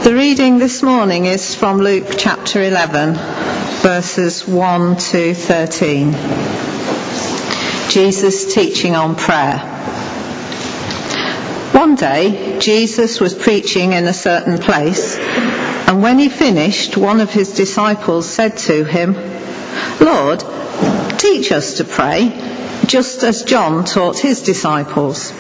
The reading this morning is from Luke chapter 11, verses 1 to 13. Jesus teaching on prayer. One day, Jesus was preaching in a certain place, and when he finished, one of his disciples said to him, "Lord, teach us to pray, just as John taught his disciples."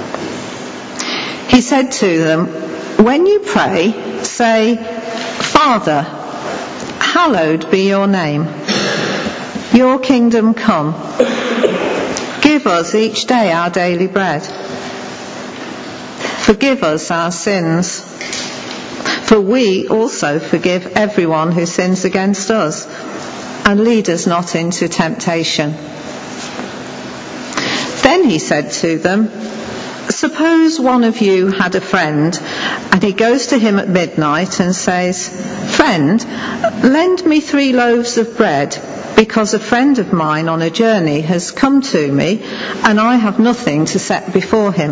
He said to them, "When you pray, say, 'Father, hallowed be your name. Your kingdom come. Give us each day our daily bread. Forgive us our sins, for we also forgive everyone who sins against us. And lead us not into temptation.'" Then he said to them, "Suppose one of you had a friend, and he goes to him at midnight and says, 'Friend, lend me 3 loaves of bread, because a friend of mine on a journey has come to me, and I have nothing to set before him.'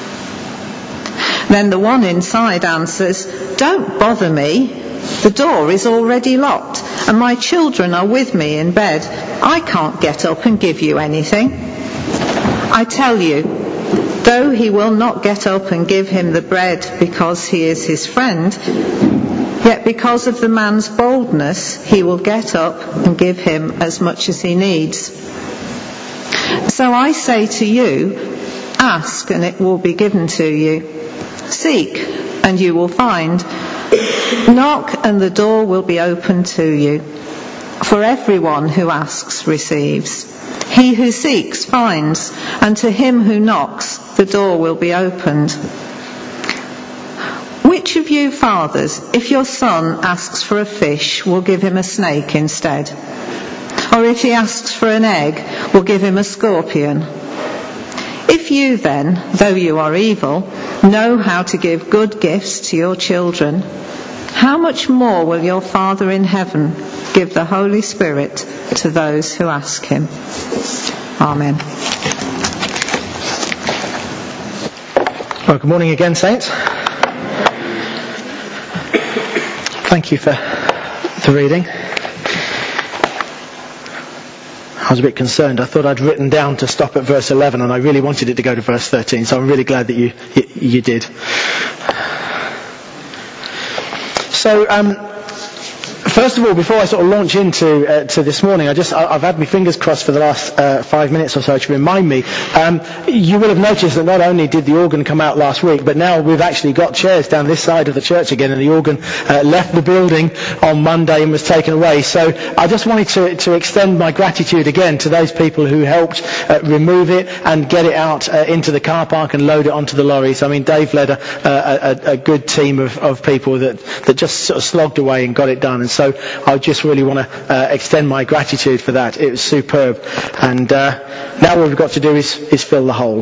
Then the one inside answers, 'Don't bother me. The door is already locked, and my children are with me in bed. I can't get up and give you anything.' I tell you, though he will not get up and give him the bread because he is his friend, yet because of the man's boldness, he will get up and give him as much as he needs. So I say to you, ask and it will be given to you. Seek and you will find. Knock and the door will be opened to you. For everyone who asks receives. He who seeks finds, and to him who knocks the door will be opened. Which of you fathers, if your son asks for a fish, will give him a snake instead? Or if he asks for an egg, will give him a scorpion? If you then, though you are evil, know how to give good gifts to your children, how much more will your Father in heaven give the Holy Spirit to those who ask him?" Amen. Well, good morning again, saints. Thank you for the reading. I was a bit concerned. I thought I'd written down to stop at verse 11, and I really wanted it to go to verse 13, so I'm really glad that you did. So, first of all, before I sort of launch into to this morning, I've had my fingers crossed for the last 5 minutes or so to remind me. You will have noticed that not only did the organ come out last week, but now we've actually got chairs down this side of the church again, and the organ left the building on Monday and was taken away. So I just wanted to extend my gratitude again to those people who helped remove it and get it out into the car park and load it onto the lorries. I mean, Dave led a good team of people that just sort of slogged away and got it done. And so I just really want to extend my gratitude for that. It was superb. And now what we've got to do is fill the hole.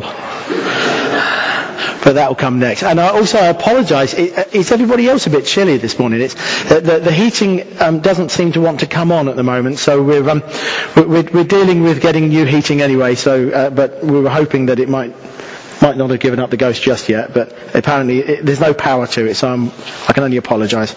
But that will come next. And I apologise. Is everybody else a bit chilly this morning? It's the heating doesn't seem to want to come on at the moment. So we're dealing with getting new heating anyway. So but we were hoping that it might not have given up the ghost just yet. But apparently there's no power to it. So I can only apologise.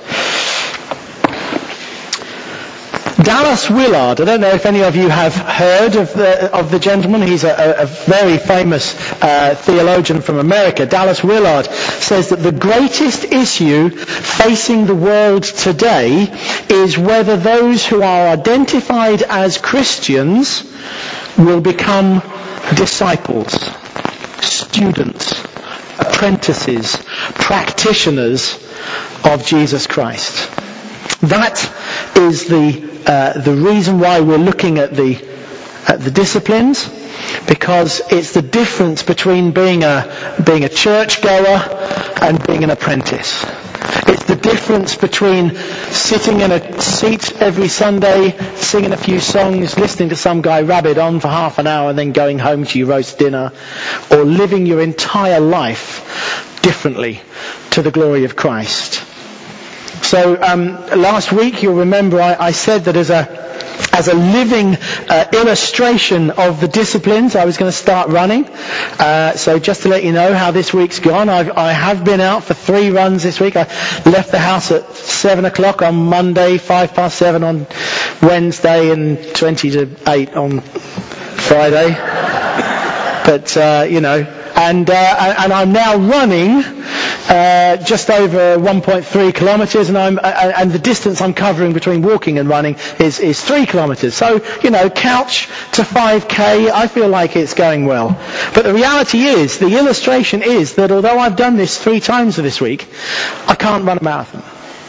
Dallas Willard. I don't know if any of you have heard of the gentleman. He's a very famous theologian from America. Dallas Willard says that the greatest issue facing the world today is whether those who are identified as Christians will become disciples, students, apprentices, practitioners of Jesus Christ. That is the reason why we're looking at the disciplines, because it's the difference between being a churchgoer and being an apprentice. It's the difference between sitting in a seat every Sunday, singing a few songs, listening to some guy rabbit on for half an hour and then going home to your roast dinner, or living your entire life differently to the glory of Christ. So last week, you'll remember I said that as as a living illustration of the disciplines, I was going to start running. So just to let you know how this week's gone, I have been out for 3 runs this week. I left the house at 7 o'clock on Monday, 7:05 on Wednesday, and 20 to 8 on Friday. But, and I'm now running just over 1.3 kilometres, and the distance I'm covering between walking and running is 3 kilometres. So, couch to 5k, I feel like it's going well. But the reality is, the illustration is that although I've done this 3 times this week, I can't run a marathon.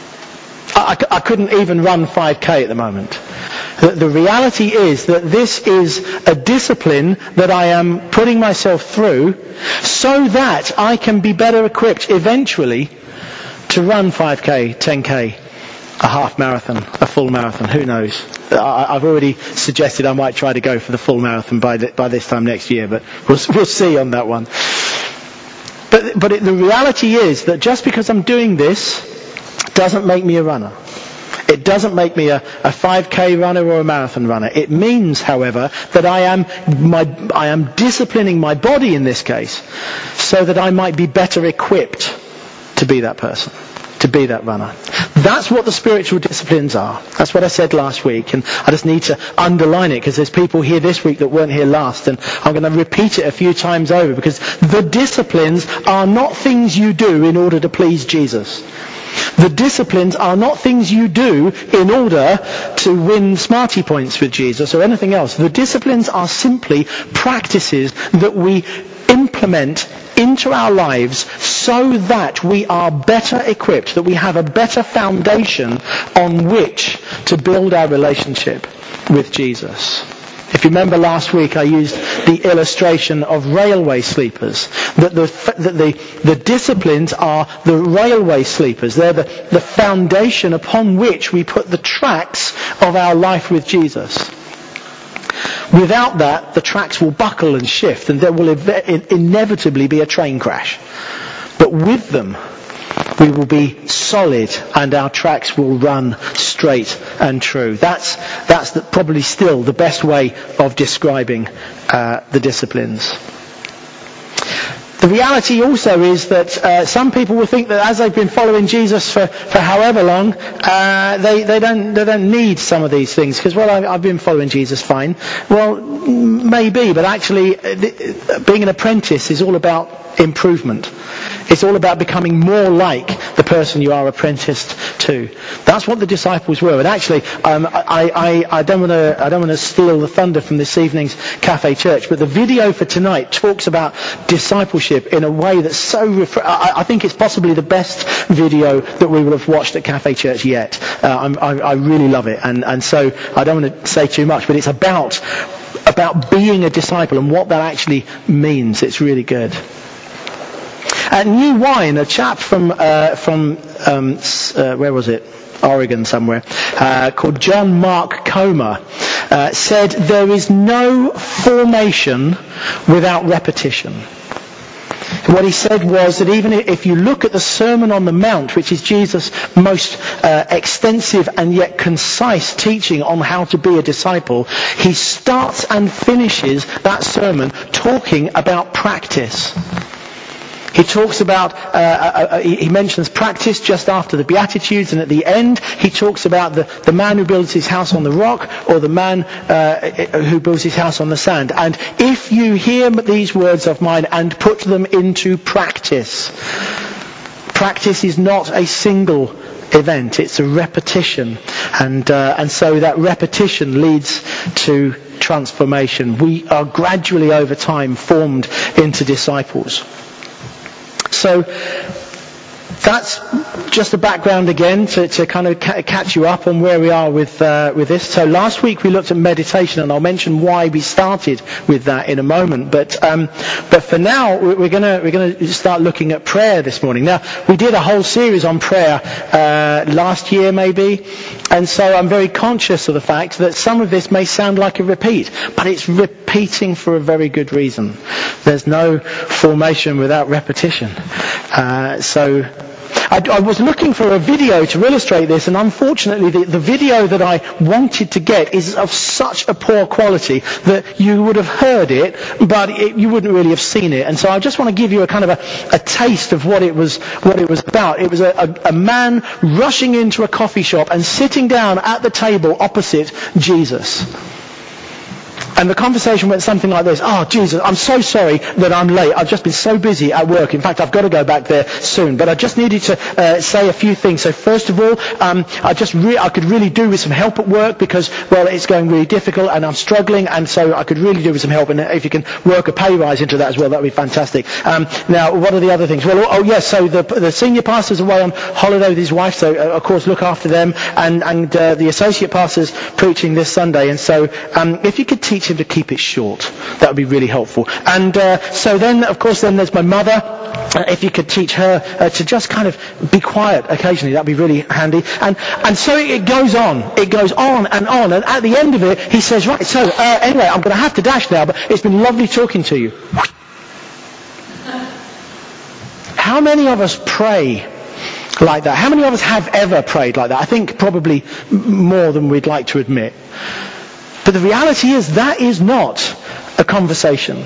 I couldn't even run 5k at the moment. The reality is that this is a discipline that I am putting myself through so that I can be better equipped eventually to run 5k, 10k, a half marathon, a full marathon, who knows. I've already suggested I might try to go for the full marathon by this time next year, but we'll see on that one. But the reality is that just because I'm doing this doesn't make me a runner. It doesn't make me a 5k runner or a marathon runner. It means, however, that I am disciplining my body in this case so that I might be better equipped to be that person, to be that runner. That's what the spiritual disciplines are. That's what I said last week, and I just need to underline it because there's people here this week that weren't here last, and I'm going to repeat it a few times over because the disciplines are not things you do in order to please Jesus. The disciplines are not things you do in order to win smarty points with Jesus or anything else. The disciplines are simply practices that we implement into our lives so that we are better equipped, that we have a better foundation on which to build our relationship with Jesus. If you remember last week, I used the illustration of railway sleepers. That the disciplines are the railway sleepers. They're the foundation upon which we put the tracks of our life with Jesus. Without that, the tracks will buckle and shift, and there will inevitably be a train crash. But with them, we will be solid and our tracks will run straight and true. That's probably still the best way of describing the disciplines. The reality also is that some people will think that as they've been following Jesus for however long, they don't need some of these things because, well, I've been following Jesus fine. Well, maybe, but actually being an apprentice is all about improvement. It's all about becoming more like the person you are apprenticed to. That's what the disciples were. And actually, I don't want to steal the thunder from this evening's Cafe Church, but the video for tonight talks about discipleship in a way that's so I think it's possibly the best video that we will have watched at Cafe Church yet. I really love it, and so I don't want to say too much, but it's about being a disciple and what that actually means. It's really good. At New Wine, a chap from where was it? Oregon somewhere, called John Mark Comer, said there is no formation without repetition. What he said was that even if you look at the Sermon on the Mount, which is Jesus' most extensive and yet concise teaching on how to be a disciple, he starts and finishes that sermon talking about practice. He talks about, he mentions practice just after the Beatitudes, and at the end he talks about the man who builds his house on the rock or the man who builds his house on the sand. And if you hear these words of mine and put them into practice, practice is not a single event, it's a repetition. And so that repetition leads to transformation. We are gradually over time formed into disciples. So that's just a background again to kind of catch you up on where we are with this. So last week we looked at meditation, and I'll mention why we started with that in a moment. But for now we're going to start looking at prayer this morning. Now we did a whole series on prayer last year maybe, and so I'm very conscious of the fact that some of this may sound like a repeat, but it's repeating for a very good reason. There's no formation without repetition. So I was looking for a video to illustrate this, and unfortunately the video that I wanted to get is of such a poor quality that you would have heard it, but you wouldn't really have seen it. And so I just want to give you a kind of a taste of what it was about. It was a man rushing into a coffee shop and sitting down at the table opposite Jesus. And the conversation went something like this. Oh, Jesus, I'm so sorry that I'm late. I've just been so busy at work. In fact, I've got to go back there soon. But I just needed to say a few things. So first of all, I could really do with some help at work because, well, it's going really difficult and I'm struggling. And so I could really do with some help. And if you can work a pay rise into that as well, that would be fantastic. Now, what are the other things? Well, yes, so the senior pastor's away on holiday with his wife. So, of course, look after them. And the associate pastor's preaching this Sunday. And so if you could teach him to keep it short, that would be really helpful. And so then, of course, then there's my mother. If you could teach her to just kind of be quiet occasionally, that'd be really handy. And so it goes on. It goes on. And at the end of it, he says, right, so anyway, I'm going to have to dash now, but it's been lovely talking to you. How many of us pray like that? How many of us have ever prayed like that? I think probably more than we'd like to admit. But the reality is that is not a conversation.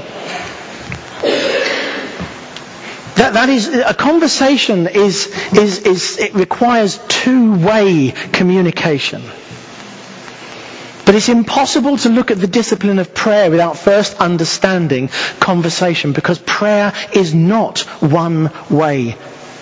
That is, a conversation is it requires two-way communication. But it's impossible to look at the discipline of prayer without first understanding conversation, because prayer is not one way.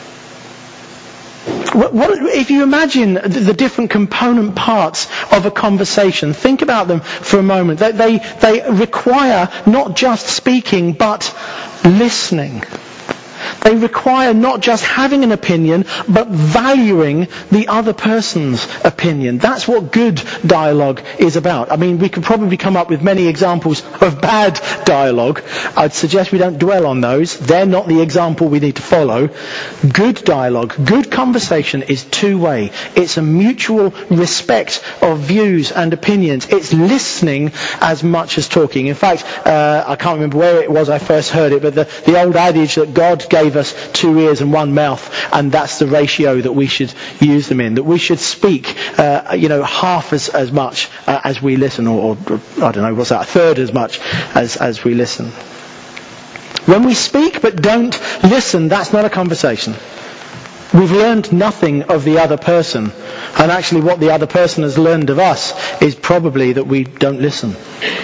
If you imagine the different component parts of a conversation, think about them for a moment. They require not just speaking, but listening. They require not just having an opinion, but valuing the other person's opinion. That's what good dialogue is about. I mean, we could probably come up with many examples of bad dialogue. I'd suggest we don't dwell on those. They're not the example we need to follow. Good dialogue, good conversation is two-way. It's a mutual respect of views and opinions. It's listening as much as talking. In fact, I can't remember where it was I first heard it, but the old adage that God gave us 2 ears and 1 mouth, and that's the ratio that we should use them in. That we should speak, half as much as we listen, or I don't know, what's that? A third as much as we listen. When we speak but don't listen, that's not a conversation. We've learned nothing of the other person, and actually what the other person has learned of us is probably that we don't listen.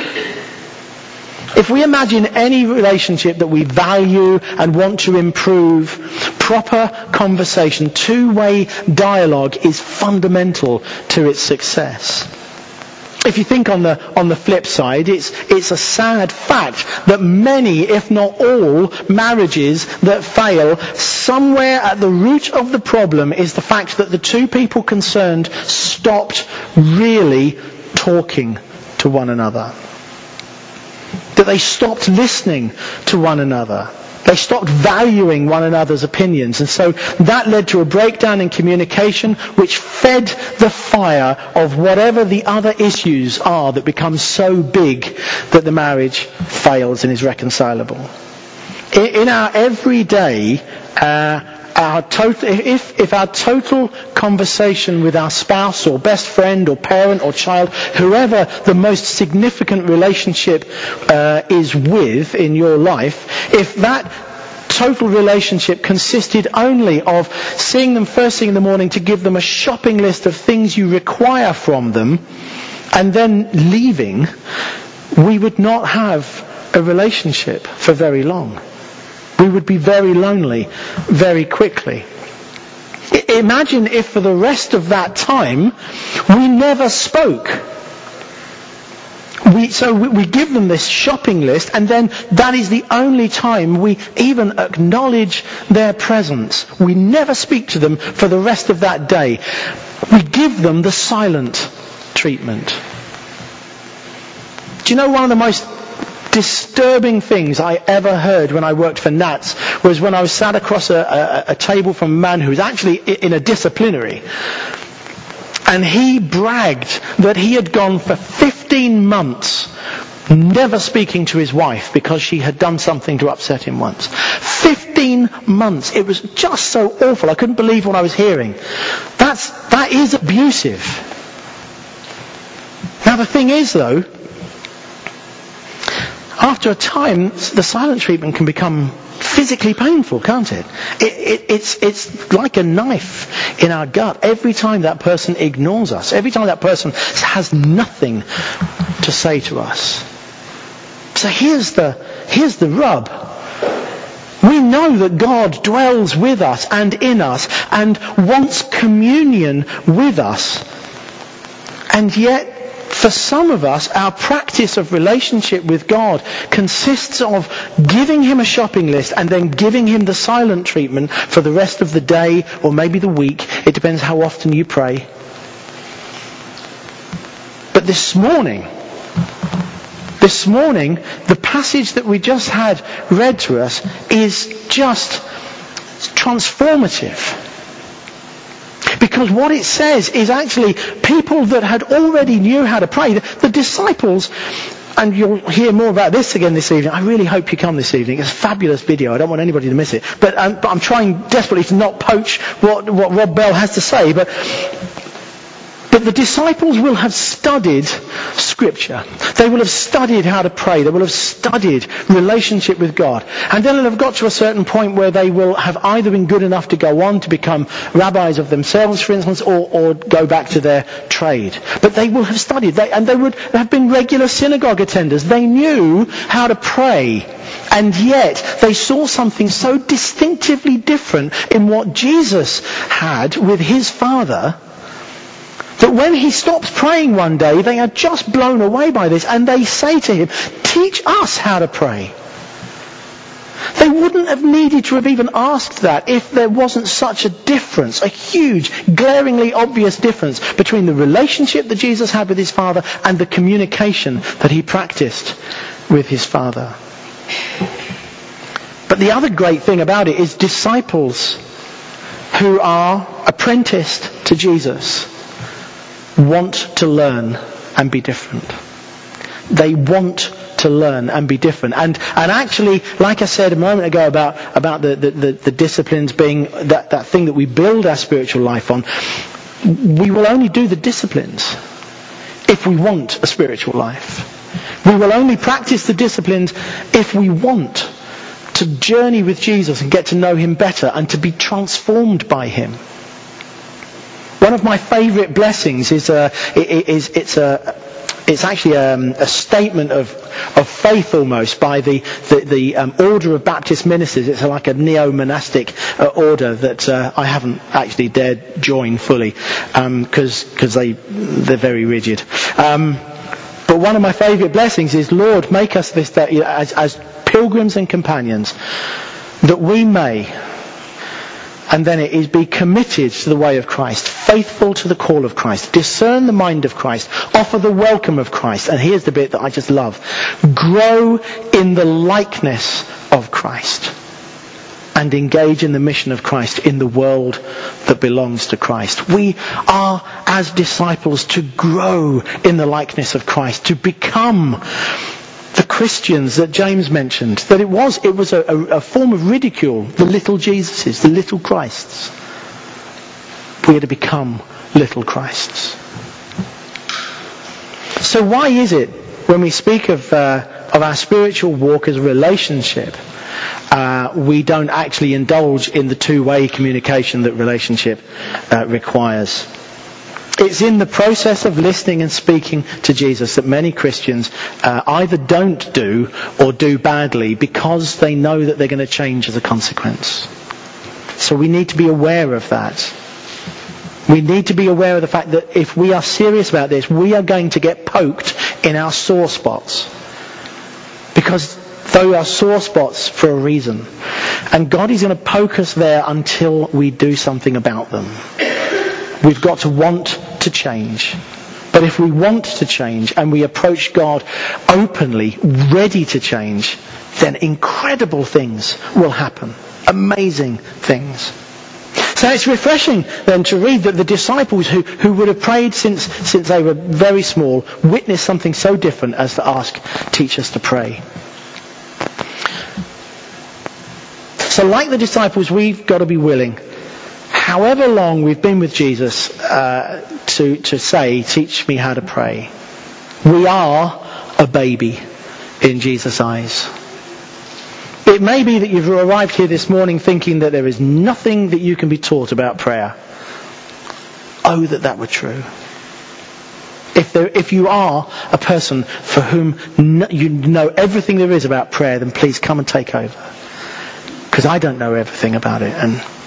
If we imagine any relationship that we value and want to improve, proper conversation, two-way dialogue is fundamental to its success. If you think on the flip side, it's a sad fact that many, if not all, marriages that fail, somewhere at the root of the problem is the fact that the two people concerned stopped really talking to one another. That they stopped listening to one another. They stopped valuing one another's opinions. And so that led to a breakdown in communication, which fed the fire of whatever the other issues are that become so big that the marriage fails and is reconcilable. In our everyday, if our total conversation with our spouse or best friend or parent or child, whoever the most significant relationship is with in your life, if that total relationship consisted only of seeing them first thing in the morning to give them a shopping list of things you require from them and then leaving, we would not have a relationship for very long. We would be very lonely very quickly. Imagine if for the rest of that time we never spoke. So we give them this shopping list, and then that is the only time we even acknowledge their presence. We never speak to them for the rest of that day. We give them the silent treatment. Do you know one of the most disturbing things I ever heard when I worked for Nats was when I was sat across a table from a man who was actually in a disciplinary, and he bragged that he had gone for 15 months never speaking to his wife because she had done something to upset him once. 15 months. It was just so awful. I couldn't believe what I was hearing. That is abusive. Now the thing is though, after a time, the silent treatment can become physically painful, can't it? It's like a knife in our gut. Every time that person ignores us, every time that person has nothing to say to us. So here's the rub. We know that God dwells with us and in us and wants communion with us. And yet, for some of us, our practice of relationship with God consists of giving him a shopping list and then giving him the silent treatment for the rest of the day or maybe the week. It depends how often you pray. But this morning, the passage that we just had read to us is just transformative. Because what it says is actually people that had already knew how to pray. The disciples, and you'll hear more about this again this evening. I really hope you come this evening. It's a fabulous video. I don't want anybody to miss it. But I'm trying desperately to not poach what Rob Bell has to say. But the disciples will have studied Scripture. They will have studied how to pray. They will have studied relationship with God. And then they'll have got to a certain point where they will have either been good enough to go on to become rabbis of themselves, for instance, or go back to their trade. But they will have studied. And they would have been regular synagogue attenders. They knew how to pray. And yet they saw something so distinctively different in what Jesus had with his Father, that when he stopped praying one day, they are just blown away by this, and they say to him, "Teach us how to pray." They wouldn't have needed to have even asked that if there wasn't such a difference, a huge, glaringly obvious difference between the relationship that Jesus had with his Father and the communication that he practiced with his Father. But the other great thing about it is disciples who are apprenticed to Jesus want to learn and be different. They want to learn and be different. And actually, like I said a moment ago about the disciplines being that thing that we build our spiritual life on, we will only do the disciplines if we want a spiritual life. We will only practice the disciplines if we want to journey with Jesus and get to know him better and to be transformed by him. One of my favourite blessings is it's actually a statement of faith almost by the Order of Baptist Ministers. It's like a neo-monastic order that I haven't actually dared join fully because they're very rigid. But one of my favourite blessings is, Lord, make us this day as pilgrims and companions, that we may. And then it is be committed to the way of Christ, faithful to the call of Christ, discern the mind of Christ, offer the welcome of Christ. And here's the bit that I just love. Grow in the likeness of Christ and engage in the mission of Christ in the world that belongs to Christ. We are, as disciples, to grow in the likeness of Christ, to become the Christians that James mentioned, that it was a form of ridicule, the little Jesuses, the little Christs. We are to become little Christs. So why is it when we speak of our spiritual walk as a relationship, we don't actually indulge in the two-way communication that relationship requires? It's in the process of listening and speaking to Jesus that many Christians either don't do or do badly because they know that they're going to change as a consequence. So we need to be aware of that. We need to be aware of the fact that if we are serious about this, we are going to get poked in our sore spots. Because they are sore spots for a reason. And God is going to poke us there until we do something about them. We've got to want to change. But if we want to change and we approach God openly, ready to change, then incredible things will happen. Amazing things. So it's refreshing then to read that the disciples who would have prayed since they were very small witnessed something so different as to ask, teach us to pray. So like the disciples, we've got to be willing, however long we've been with Jesus, to say, teach me how to pray. We are a baby in Jesus' eyes. It may be that you've arrived here this morning thinking that there is nothing that you can be taught about prayer. Oh, that were true. If you are a person for whom you know everything there is about prayer, then please come and take over. Because I don't know everything about it.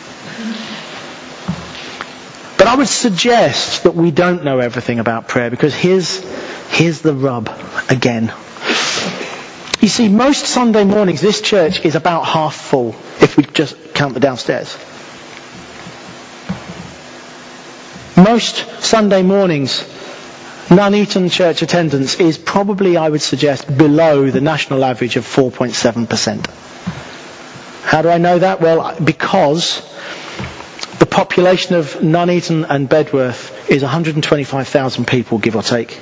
But I would suggest that we don't know everything about prayer, because here's the rub again. You see, most Sunday mornings this church is about half full, if we just count the downstairs. Most Sunday mornings, Nuneaton church attendance is probably, I would suggest, below the national average of 4.7%. How do I know that? Well, because the population of Nuneaton and Bedworth is 125,000 people, give or take.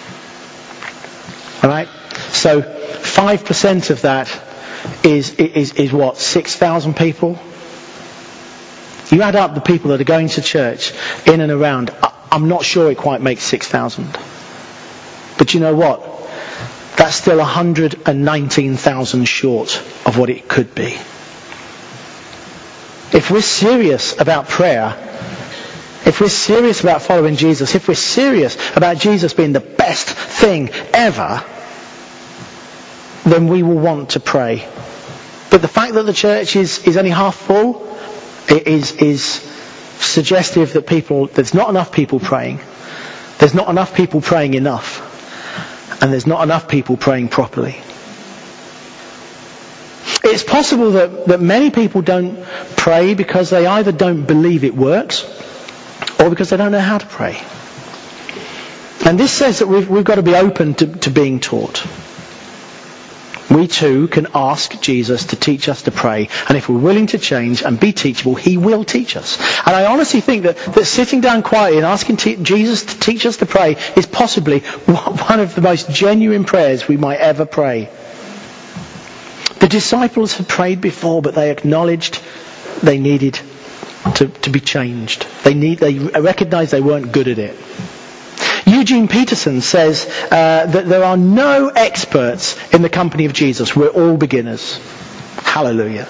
All right? So 5% of that is what? 6,000 people? You add up the people that are going to church in and around, I'm not sure it quite makes 6,000. But you know what? That's still 119,000 short of what it could be. If we're serious about prayer, if we're serious about following Jesus, if we're serious about Jesus being the best thing ever, then we will want to pray. But the fact that the church is only half full is suggestive that there's not enough people praying. There's not enough people praying enough. And there's not enough people praying properly. It's possible that many people don't pray because they either don't believe it works or because they don't know how to pray. And this says that we've got to be open to being taught. We too can ask Jesus to teach us to pray, and if we're willing to change and be teachable, he will teach us. And I honestly think that sitting down quietly and asking Jesus to teach us to pray is possibly one of the most genuine prayers we might ever pray. The disciples had prayed before, but they acknowledged they needed to be changed. They recognized they weren't good at it. Eugene Peterson says that there are no experts in the company of Jesus. We're all beginners. Hallelujah.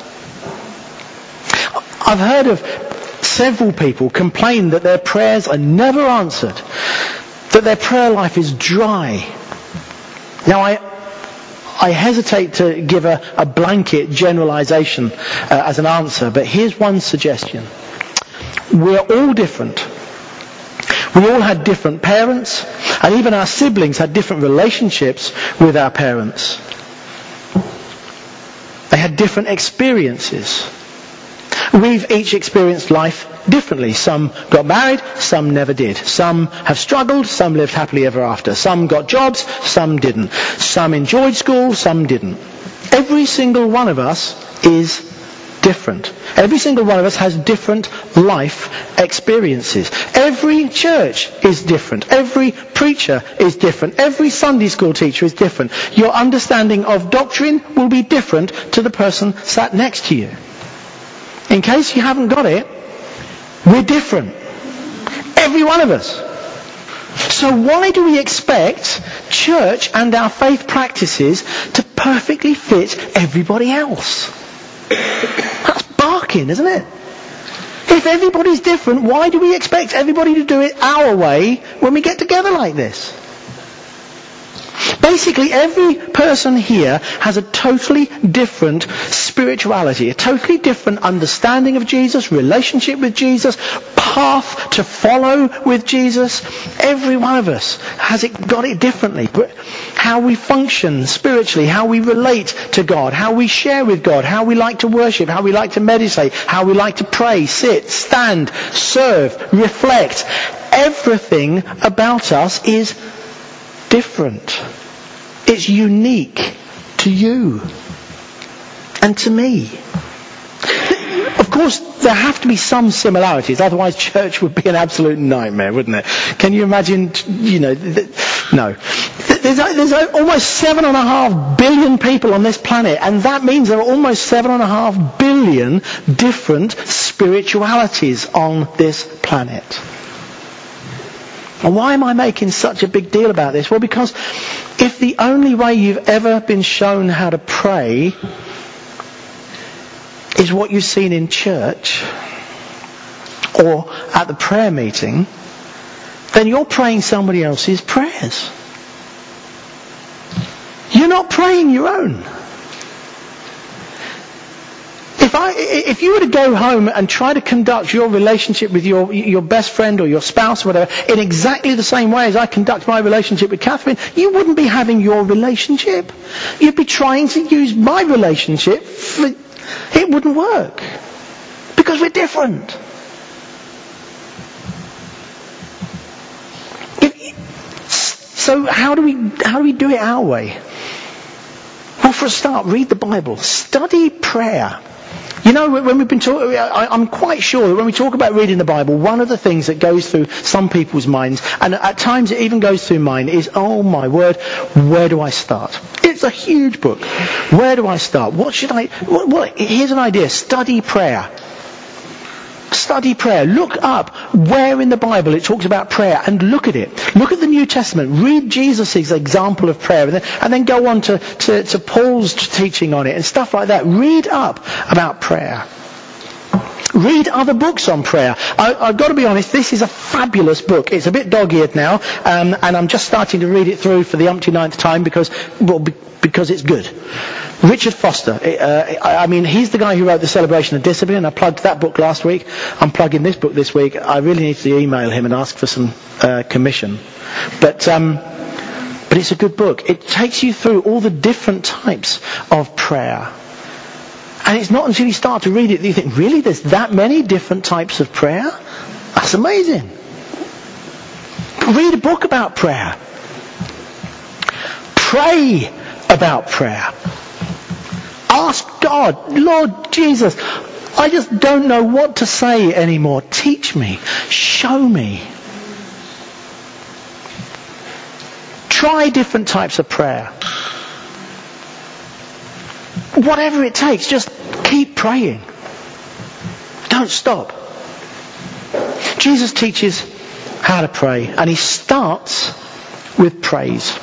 I've heard of several people complain that their prayers are never answered, that their prayer life is dry. Now, I hesitate to give a blanket generalization as an answer, but here's one suggestion. We're all different. We all had different parents, and even our siblings had different relationships with our parents. They had different experiences. We've each experienced life differently. Some got married, some never did. Some have struggled, some lived happily ever after. Some got jobs, some didn't. Some enjoyed school, some didn't. Every single one of us is different. Every single one of us has different life experiences. Every church is different. Every preacher is different. Every Sunday school teacher is different. Your understanding of doctrine will be different to the person sat next to you. In case you haven't got it, we're different. Every one of us. So why do we expect church and our faith practices to perfectly fit everybody else? That's barking, isn't it? If everybody's different, why do we expect everybody to do it our way when we get together like this? Basically, every person here has a totally different spirituality, a totally different understanding of Jesus, relationship with Jesus, path to follow with Jesus. Every one of us has got it differently. How we function spiritually, how we relate to God, how we share with God, how we like to worship, how we like to meditate, how we like to pray, sit, stand, serve, reflect. Everything about us is different. It's unique to you and to me. Of course, there have to be some similarities, otherwise church would be an absolute nightmare, wouldn't it? Can you imagine, no. There's almost 7.5 billion people on this planet, and that means there are almost 7.5 billion different spiritualities on this planet. And why am I making such a big deal about this? Well, because if the only way you've ever been shown how to pray is what you've seen in church or at the prayer meeting, then you're praying somebody else's prayers. You're not praying your own. If you were to go home and try to conduct your relationship with your best friend or your spouse or whatever in exactly the same way as I conduct my relationship with Catherine, you wouldn't be having your relationship. You'd be trying to use my relationship. It wouldn't work. Because we're different. So how do we do it our way? Well, for a start, read the Bible. Study prayer. You know, when we've been talking, I'm quite sure that when we talk about reading the Bible, one of the things that goes through some people's minds, and at times it even goes through mine, is, oh my word, where do I start? It's a huge book. Where do I start? What should I... here's an idea. Study prayer. Study prayer. Look up where in the Bible it talks about prayer and look at it. Look at the New Testament. Read Jesus' example of prayer and then go on to Paul's teaching on it and stuff like that. Read up about prayer. Read other books on prayer. I've got to be honest, this is a fabulous book. It's a bit dog-eared now, and I'm just starting to read it through for the umpty-ninth time because it's good. Richard Foster, he's the guy who wrote The Celebration of Discipline. I plugged that book last week. I'm plugging this book this week. I really need to email him and ask for some commission. But it's a good book. It takes you through all the different types of prayer. And it's not until you start to read it that you think, really, there's that many different types of prayer? That's amazing. Read a book about prayer. Pray about prayer. Ask God, Lord Jesus, I just don't know what to say anymore. Teach me. Show me. Try different types of prayer. Whatever it takes, just keep praying. Don't stop. Jesus teaches how to pray, and he starts with praise.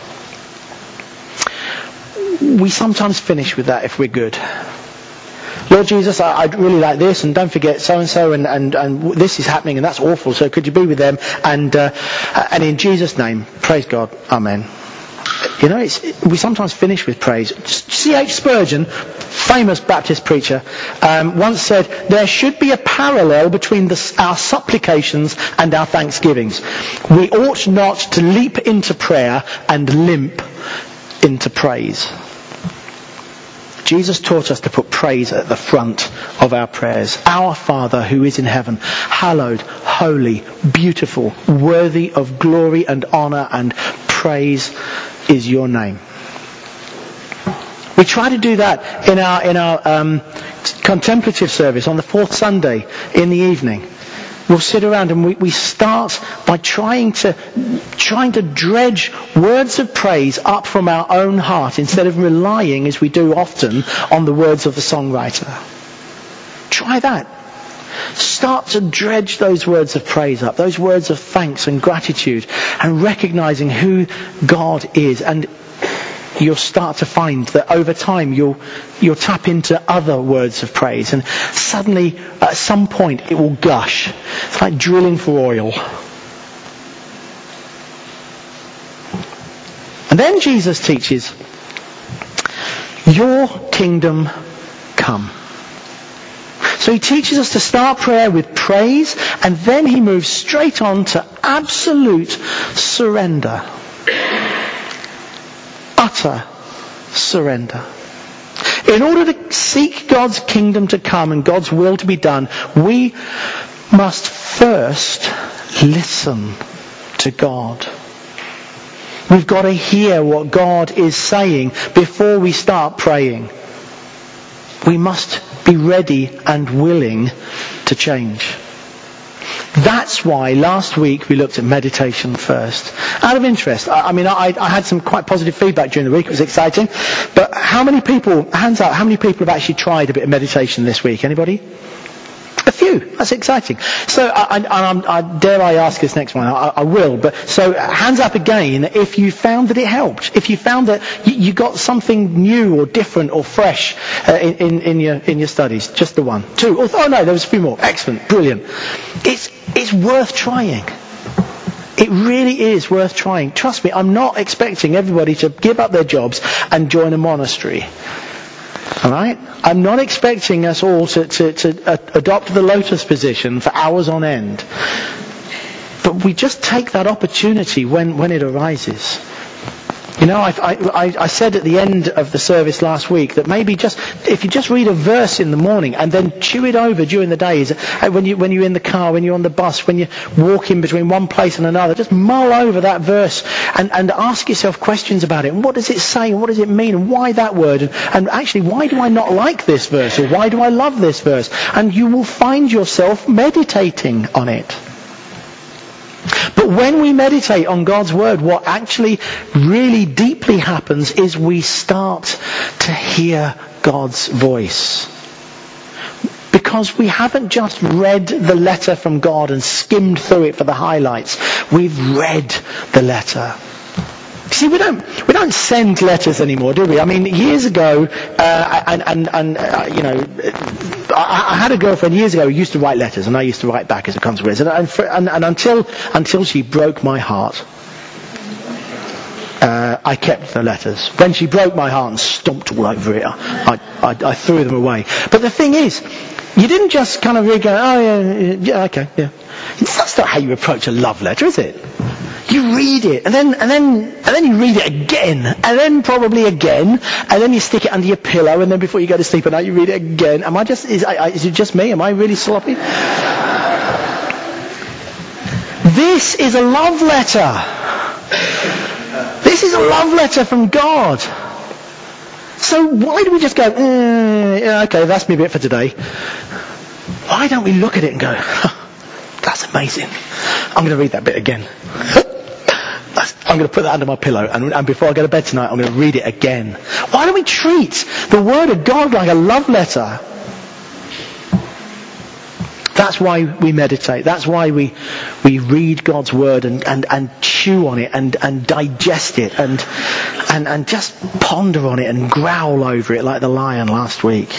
We sometimes finish with that if we're good. Lord Jesus, I'd really like this, and don't forget so-and-so, and this is happening, and that's awful, so could you be with them? And in Jesus' name, praise God, amen. You know, we sometimes finish with praise. C.H. Spurgeon, famous Baptist preacher, once said, there should be a parallel between our supplications and our thanksgivings. We ought not to leap into prayer and limp into praise. Jesus taught us to put praise at the front of our prayers. Our Father who is in heaven, hallowed, holy, beautiful, worthy of glory and honour and praise is your name. We try to do that in our contemplative service on the fourth Sunday in the evening. We'll sit around and we start by trying to dredge words of praise up from our own heart instead of relying, as we do often, on the words of the songwriter. Try that. Start to dredge those words of praise up, those words of thanks and gratitude, and recognizing who God is. And you'll start to find that over time you'll tap into other words of praise, and suddenly at some point it will gush. It's like drilling for oil. And then Jesus teaches, your kingdom come. So he teaches us to start prayer with praise, and then he moves straight on to absolute surrender. Utter surrender. In order to seek God's kingdom to come and God's will to be done, we must first listen to God. We've got to hear what God is saying before we start praying. We must be ready and willing to change. That's why last week we looked at meditation first. Out of interest, I had some quite positive feedback during the week. It was exciting. But how many people, hands up, how many people have actually tried a bit of meditation this week? Anybody? A few. That's exciting. So, dare I ask this next one? I will. But so, hands up again if you found that it helped. If you found that you got something new or different or fresh in your studies. Just the one. Two. Oh no, there was a few more. Excellent. Brilliant. It's worth trying. It really is worth trying. Trust me, I'm not expecting everybody to give up their jobs and join a monastery. Alright? I'm not expecting us all to adopt the lotus position for hours on end. But we just take that opportunity when it arises. You know, I said at the end of the service last week that maybe if you just read a verse in the morning and then chew it over during the days, when you're in the car, when you're on the bus, when you're walking between one place and another, just mull over that verse and ask yourself questions about it. And what does it say? And what does it mean? And why that word? And actually, why do I not like this verse? Or why do I love this verse? And you will find yourself meditating on it. But when we meditate on God's Word, what actually really deeply happens is we start to hear God's voice. Because we haven't just read the letter from God and skimmed through it for the highlights. We've read the letter. See, we don't send letters anymore, do we? I mean, years ago, I had a girlfriend years ago who used to write letters, and I used to write back as a consequence. And until she broke my heart, I kept the letters. When she broke my heart and stomped all over it, I threw them away. But the thing is, you didn't just kind of really go, oh yeah, okay, yeah. That's not how you approach a love letter, is it? You read it, and then you read it again, and then probably again, and then you stick it under your pillow, and then before you go to sleep at night, you read it again. Is it just me? Am I really sloppy? This is a love letter. This is a love letter from God. So why do we just go, okay, that's me bit for today? Why don't we look at it and go, that's amazing. I'm going to read that bit again. I'm going to put that under my pillow, and before I go to bed tonight, I'm going to read it again. Why don't we treat the Word of God like a love letter? That's why we meditate. That's why we read God's Word and chew on it and digest it and just ponder on it and growl over it like the lion last week.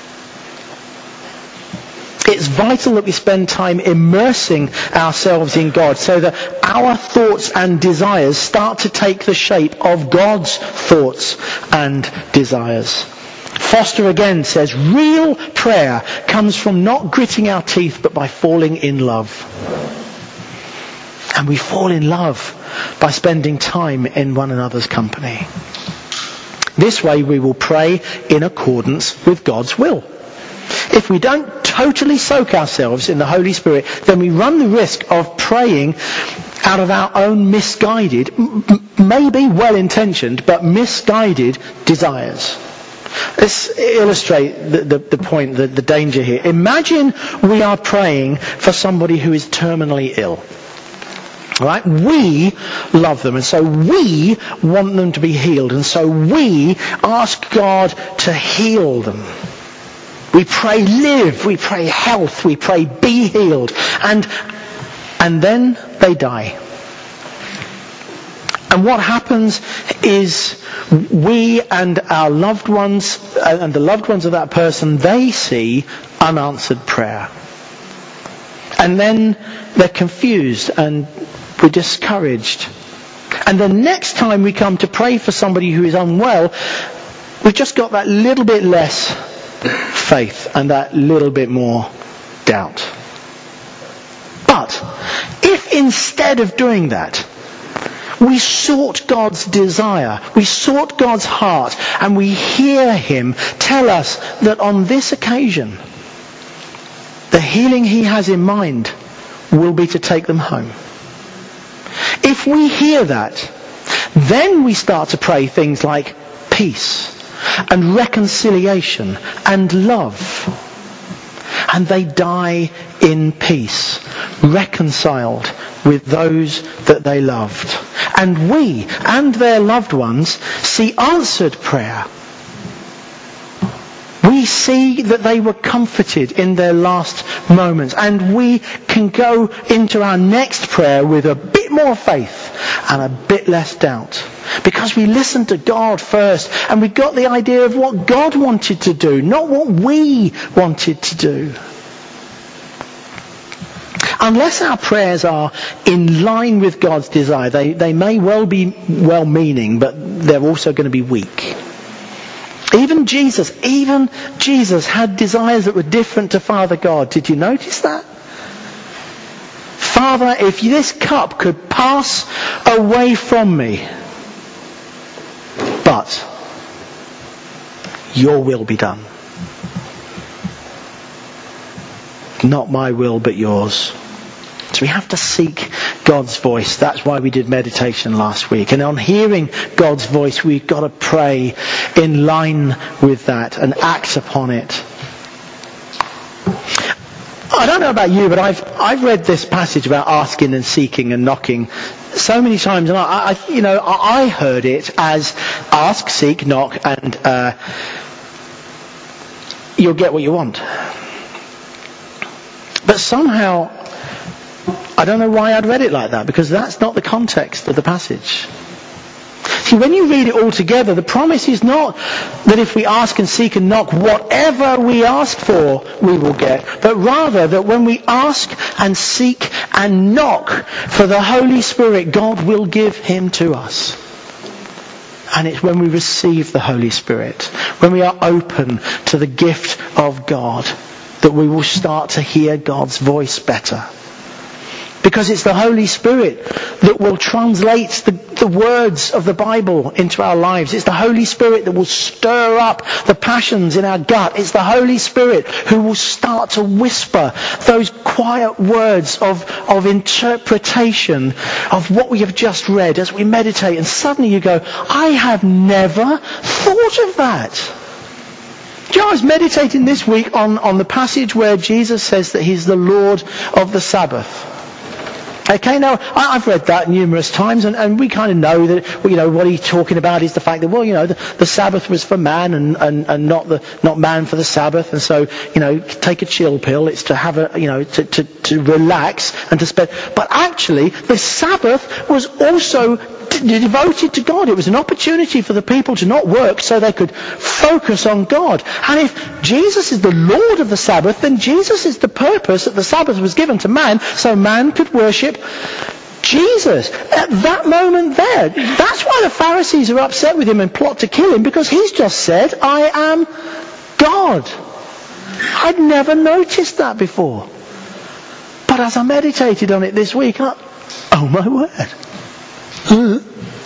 It's vital that we spend time immersing ourselves in God so that our thoughts and desires start to take the shape of God's thoughts and desires. Foster again says, real prayer comes from not gritting our teeth but by falling in love. And we fall in love by spending time in one another's company. This way we will pray in accordance with God's will. If we don't totally soak ourselves in the Holy Spirit, then we run the risk of praying out of our own misguided, maybe well-intentioned, but misguided desires. Let's illustrate the point, the danger here. Imagine we are praying for somebody who is terminally ill. Right? We love them, and so we want them to be healed, and so we ask God to heal them. We pray live, we pray health, we pray be healed. And then they die. And what happens is we and our loved ones, and the loved ones of that person, they see unanswered prayer. And then they're confused and we're discouraged. And the next time we come to pray for somebody who is unwell, we've just got that little bit less faith and that little bit more doubt. But if instead of doing that, we sought God's desire, we sought God's heart, and we hear Him tell us that on this occasion, the healing He has in mind will be to take them home. If we hear that, then we start to pray things like peace and reconciliation and love. And they die in peace, reconciled with those that they loved. And we and their loved ones see answered prayer. We see that they were comforted in their last moments, and we can go into our next prayer with a bit more faith and a bit less doubt. Because we listened to God first, and we got the idea of what God wanted to do, not what we wanted to do. Unless our prayers are in line with God's desire, they may well be well-meaning, but they're also going to be weak. Even Jesus had desires that were different to Father God. Did you notice that? Father, if this cup could pass away from me, but your will be done. Not my will, but yours. So we have to seek God's voice. That's why we did meditation last week. And on hearing God's voice, we've got to pray in line with that and act upon it. I don't know about you, but I've read this passage about asking and seeking and knocking so many times, and I heard it as ask, seek, knock, and you'll get what you want. But somehow, I don't know why I'd read it like that, because that's not the context of the passage. See, when you read it all together, the promise is not that if we ask and seek and knock, whatever we ask for, we will get. But rather that when we ask and seek and knock for the Holy Spirit, God will give him to us. And it's when we receive the Holy Spirit, when we are open to the gift of God, that we will start to hear God's voice better. Because it's the Holy Spirit that will translate the words of the Bible into our lives. It's the Holy Spirit that will stir up the passions in our gut. It's the Holy Spirit who will start to whisper those quiet words of interpretation of what we have just read as we meditate. And suddenly you go, I have never thought of that. Do you know, I was meditating this week on the passage where Jesus says that he's the Lord of the Sabbath. Okay, now, I've read that numerous times, and we kind of know that, what he's talking about is the fact that, the Sabbath was for man and not man for the Sabbath, and so, take a chill pill, it's to have to relax and to spend, but actually, the Sabbath was also devoted to God. It was an opportunity for the people to not work so they could focus on God. And if Jesus is the Lord of the Sabbath, then Jesus is the purpose that the Sabbath was given to man, so man could worship Jesus. At that moment there, that's why the Pharisees are upset with him and plot to kill him, because he's just said, I am God. I'd never noticed that before. But as I meditated on it this week, oh my word. The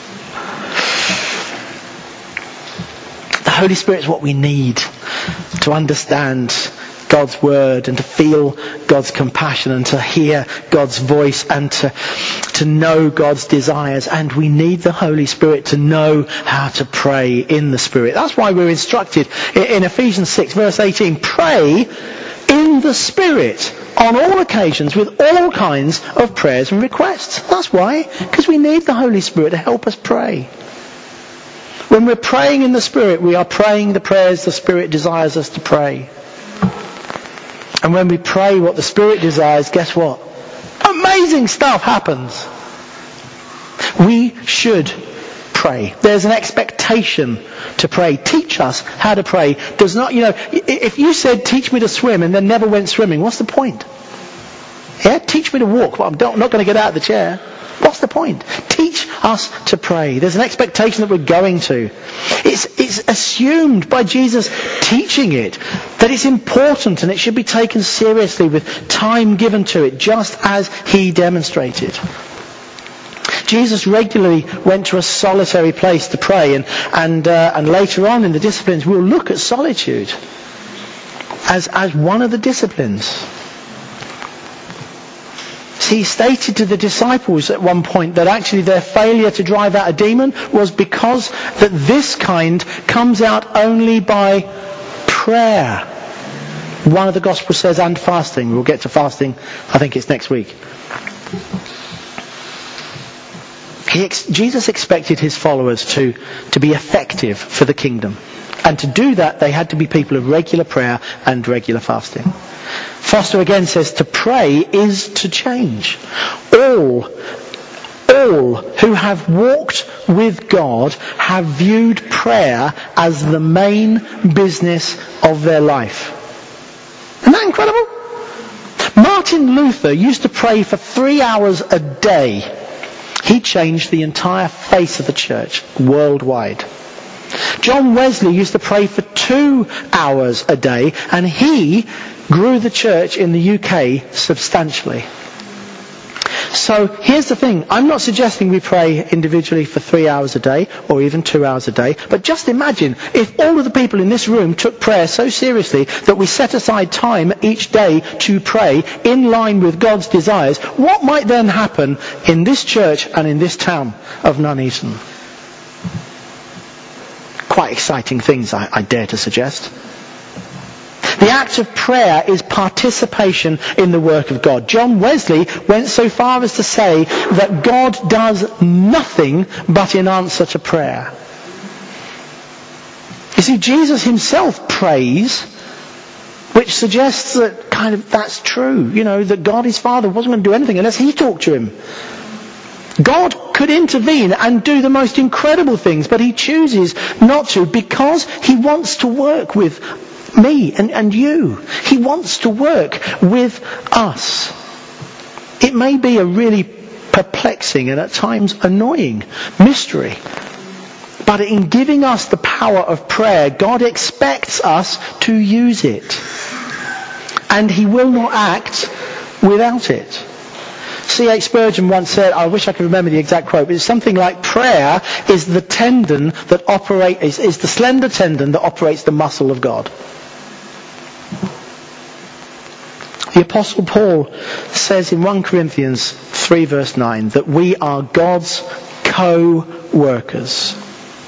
Holy Spirit is what we need to understand God's word and to feel God's compassion and to hear God's voice and to know God's desires. And we need the Holy Spirit to know how to pray in the Spirit. That's why we're instructed in Ephesians 6 verse 18, pray in the Spirit on all occasions with all kinds of prayers and requests. That's why, because we need the Holy Spirit to help us pray. When we're praying in the Spirit, we are praying the prayers the Spirit desires us to pray. And when we pray what the Spirit desires, guess what? Amazing stuff happens. We should pray. There's an expectation to pray. Teach us how to pray. Does not, if you said, teach me to swim and then never went swimming, what's the point? Yeah, teach me to walk, but I'm not going to get out of the chair. What's the point? Teach us to pray. There's an expectation that we're going to. It's assumed by Jesus teaching it that it's important and it should be taken seriously with time given to it, just as he demonstrated. Jesus regularly went to a solitary place to pray, and later on in the disciplines we'll look at solitude as one of the disciplines. he stated to the disciples at one point that actually their failure to drive out a demon was because that this kind comes out only by prayer. One of the Gospels says, and fasting. We'll get to fasting, I think it's next week. Jesus expected his followers to be effective for the kingdom. And to do that, they had to be people of regular prayer and regular fasting. Foster again says, to pray is to change. All who have walked with God have viewed prayer as the main business of their life. Isn't that incredible? Martin Luther used to pray for 3 hours a day. He changed the entire face of the church worldwide. John Wesley used to pray for 2 hours a day, and he grew the church in the UK substantially. So here's the thing. I'm not suggesting we pray individually for 3 hours a day or even 2 hours a day. But just imagine if all of the people in this room took prayer so seriously that we set aside time each day to pray in line with God's desires. What might then happen in this church and in this town of Nuneaton? Quite exciting things, I dare to suggest. The act of prayer is participation in the work of God. John Wesley went so far as to say that God does nothing but in answer to prayer. You see, Jesus himself prays, which suggests that that's true. That God his Father wasn't going to do anything unless he talked to him. God could intervene and do the most incredible things, but he chooses not to because he wants to work with me and you. He wants to work with us. It may be a really perplexing and at times annoying mystery, but in giving us the power of prayer, God expects us to use it, and he will not act without it. C.H. Spurgeon once said, I wish I could remember the exact quote, but it's something like, prayer is the tendon that is the slender tendon that operates the muscle of God. The Apostle Paul says in 1 Corinthians 3 verse 9 that we are God's co-workers.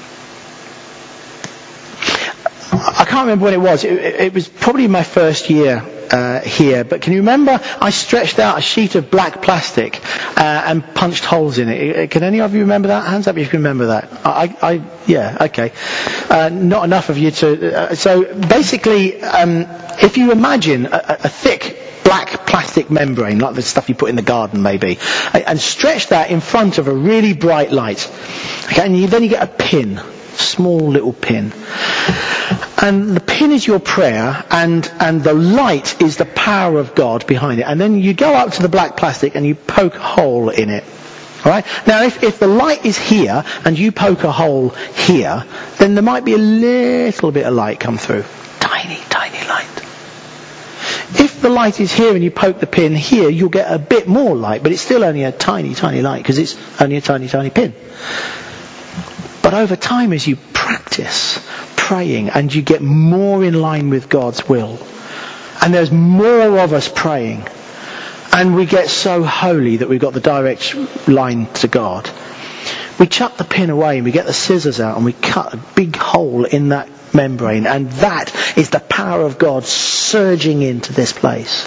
I can't remember when it was. It was probably my first year here. But can you remember I stretched out a sheet of black plastic and punched holes in it? Can any of you remember that? Hands up if you can remember that. Yeah, okay. Not enough of you to... so basically, if you imagine a thick black plastic membrane, like the stuff you put in the garden maybe, and stretch that in front of a really bright light. Okay, and then you get a pin, small little pin. And the pin is your prayer, and the light is the power of God behind it. And then you go up to the black plastic and you poke a hole in it. Alright? Now if the light is here and you poke a hole here, then there might be a little bit of light come through. Tiny, tiny light. If the light is here and you poke the pin here, you'll get a bit more light, but it's still only a tiny, tiny light because it's only a tiny, tiny pin. But over time, as you practice praying and you get more in line with God's will, and there's more of us praying, and we get so holy that we've got the direct line to God, we chuck the pin away and we get the scissors out and we cut a big hole in that membrane, and that is the power of God surging into this place.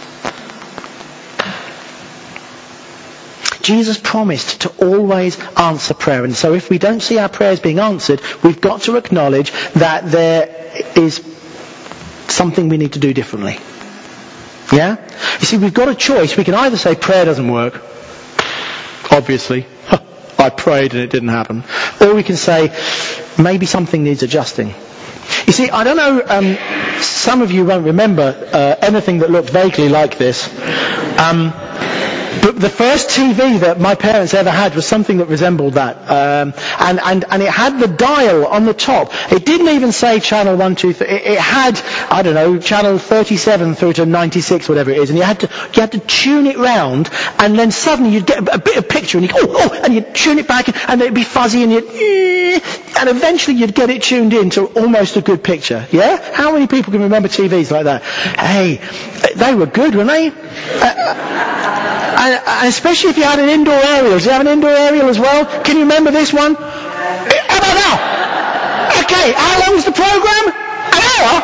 Jesus promised to always answer prayer, and so if we don't see our prayers being answered, we've got to acknowledge that there is something we need to do differently. Yeah? You see, we've got a choice. We can either say prayer doesn't work, obviously, I prayed and it didn't happen, or we can say maybe something needs adjusting. You see, I don't know, some of you won't remember anything that looked vaguely like this. But the first TV that my parents ever had was something that resembled that. And it had the dial on the top. It didn't even say channel 1, 2, 3. It had, I don't know, channel 37 through to 96, whatever it is. And you had to tune it round, and then suddenly you'd get a bit of picture, and you go, and you'd tune it back, and it'd be fuzzy, and and eventually you'd get it tuned in to almost a good picture. Yeah? How many people can remember TVs like that? Hey, they were good, weren't they? And especially if you had an indoor aerial. Do you have an indoor aerial as well? Can you remember this one? How about now? Okay, how long's the program? An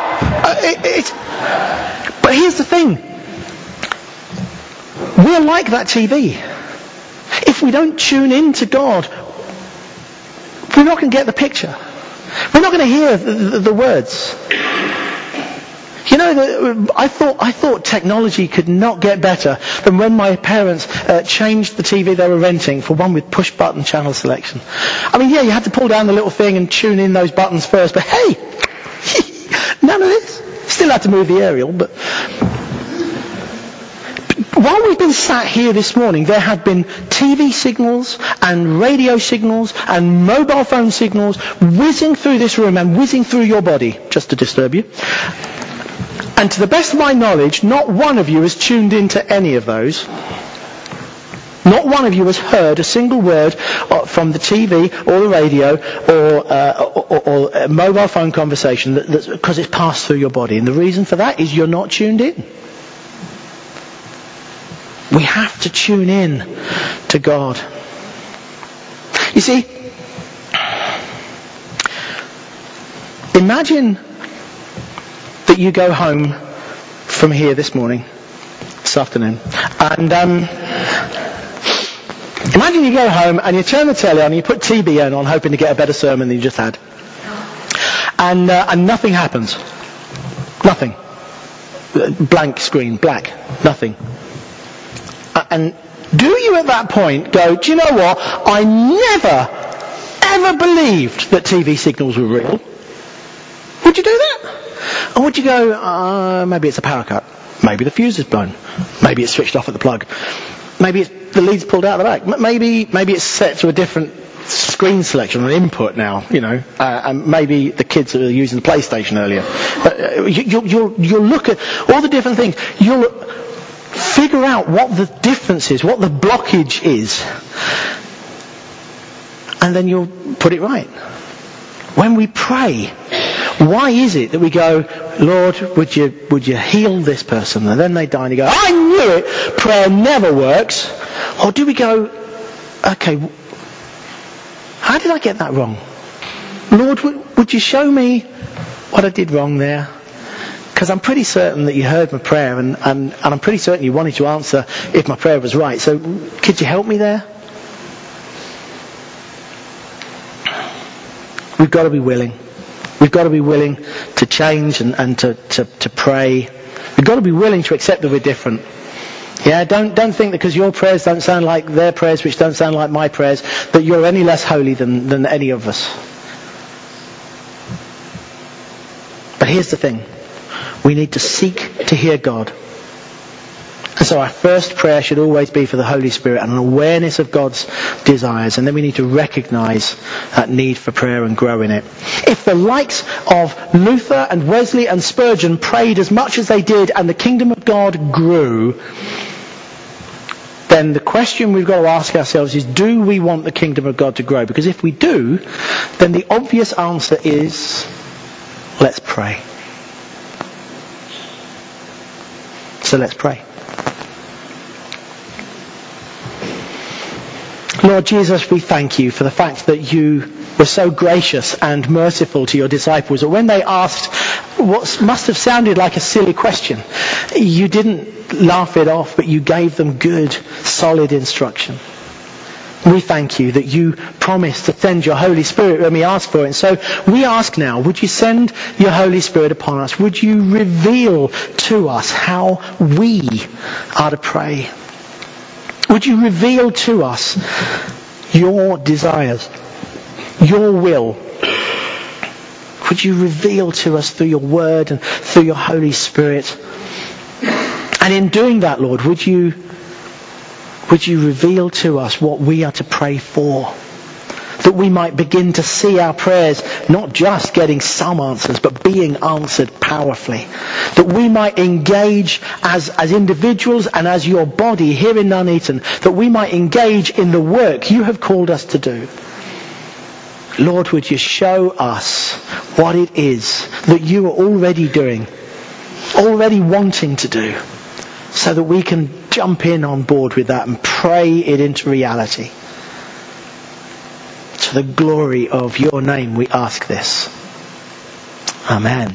hour? But here's the thing. We're like that TV. If we don't tune in to God, we're not going to get the picture. We're not going to hear the words. You know, I thought technology could not get better than when my parents changed the TV they were renting for one with push-button channel selection. I mean, yeah, you had to pull down the little thing and tune in those buttons first, but hey, none of this. Still had to move the aerial, but... While we've been sat here this morning, there have been TV signals and radio signals and mobile phone signals whizzing through this room and whizzing through your body, just to disturb you. And to the best of my knowledge, not one of you has tuned into any of those. Not one of you has heard a single word from the TV or the radio or a mobile phone conversation because it's passed through your body. And the reason for that is you're not tuned in. We have to tune in to God. You see, imagine that you go home from here this afternoon, and imagine you go home and you turn the telly on and you put TBN on hoping to get a better sermon than you just had. And nothing happens. Nothing. Blank screen, black, nothing. And do you at that point go, do you know what? I never, ever believed that TV signals were real. Would you do that? Or would you go, maybe it's a power cut. Maybe the fuse is blown. Maybe it's switched off at the plug. Maybe the lead's pulled out of the back. Maybe it's set to a different screen selection, an input now, you know. And maybe the kids are using the PlayStation earlier. You'll look at all the different things. You'll figure out what the difference is, what the blockage is, and then you'll put it right. When we pray, why is it that we go, Lord, would you heal this person? And then they die and you go, I knew it, prayer never works. Or do we go, okay, how did I get that wrong? Lord, would you show me what I did wrong there? Because I'm pretty certain that you heard my prayer and I'm pretty certain you wanted to answer if my prayer was right. So could you help me there? We've got to be willing. We've got to be willing to change and to pray. We've got to be willing to accept that we're different. Yeah, don't think that because your prayers don't sound like their prayers, which don't sound like my prayers, that you're any less holy than any of us. But here's the thing. We need to seek to hear God. And so our first prayer should always be for the Holy Spirit and an awareness of God's desires. And then we need to recognize that need for prayer and grow in it. If the likes of Luther and Wesley and Spurgeon prayed as much as they did and the kingdom of God grew, then the question we've got to ask ourselves is, do we want the kingdom of God to grow? Because if we do, then the obvious answer is, let's pray. So let's pray. Lord Jesus, we thank you for the fact that you were so gracious and merciful to your disciples that when they asked what must have sounded like a silly question, you didn't laugh it off, but you gave them good, solid instruction. We thank you that you promised to send your Holy Spirit when we ask for it. And so we ask now, would you send your Holy Spirit upon us? Would you reveal to us how we are to pray? Would you reveal to us your desires, your will? Would you reveal to us through your word and through your Holy Spirit? And in doing that, Lord, would you reveal to us what we are to pray for? That we might begin to see our prayers not just getting some answers, but being answered powerfully. That we might engage as individuals and as your body here in Nuneaton. That we might engage in the work you have called us to do. Lord, would you show us what it is that you are already doing, already wanting to do, so that we can jump in on board with that and pray it into reality. To the glory of your name we ask this. Amen.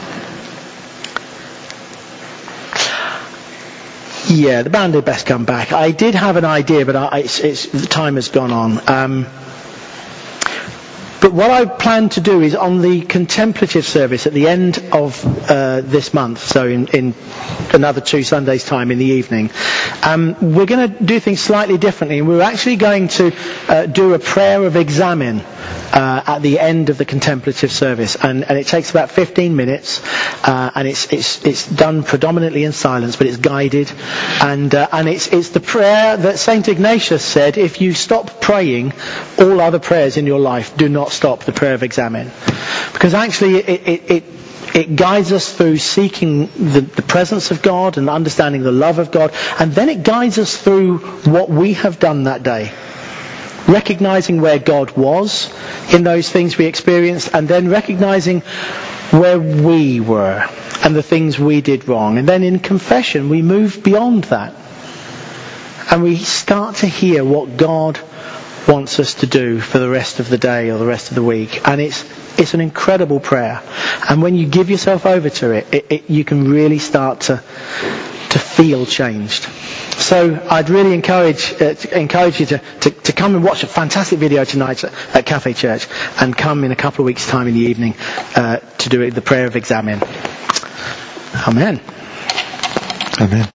Yeah, the band had best come back. I did have an idea, but the time has gone on. But what I plan to do is on the contemplative service at the end of this month, so in another 2 Sundays' time in the evening, we're going to do things slightly differently. We're actually going to do a prayer of examine at the end of the contemplative service, and it takes about 15 minutes, and it's done predominantly in silence, but it's guided, and it's the prayer that Saint Ignatius said: if you stop praying all other prayers in your life, do not stop the prayer of examine, because actually it guides us through seeking the presence of God and understanding the love of God, and then it guides us through what we have done that day. Recognizing where God was in those things we experienced, and then recognizing where we were and the things we did wrong. And then in confession we move beyond that, and we start to hear what God wants us to do for the rest of the day or the rest of the week. And it's an incredible prayer, and when you give yourself over to it, you can really start to feel changed. So I'd really encourage you to come and watch a fantastic video tonight at Cafe Church, and come in a couple of weeks' time in the evening to do the prayer of examine. Amen. Amen.